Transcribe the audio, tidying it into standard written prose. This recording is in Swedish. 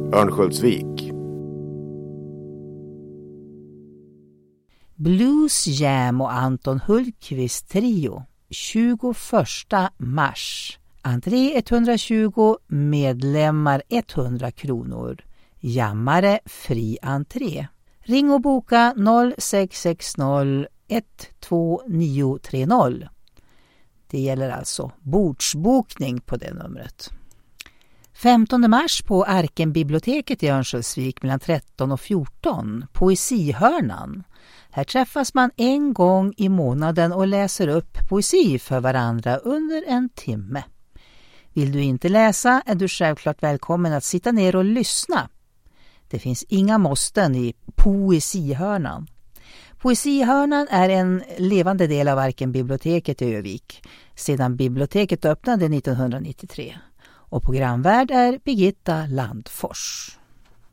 Örnsköldsvik. Blues Jam och Anton Hultqvist trio 21 mars. Entré 120, medlemmar 100 kronor. Jammare fri entré. Ring och boka 0660 12930. Det gäller alltså bordsbokning på det numret. 15 mars på Arkenbiblioteket i Örnsköldsvik mellan 13 och 14. Poesihörnan. Här träffas man en gång i månaden och läser upp poesi för varandra under en timme. Vill du inte läsa är du självklart välkommen att sitta ner och lyssna. Det finns inga måsten i poesihörnan. Poesihörnan är en levande del av Arkenbiblioteket i Övik sedan biblioteket öppnade 1993. Och programvärd är Birgitta Landfors.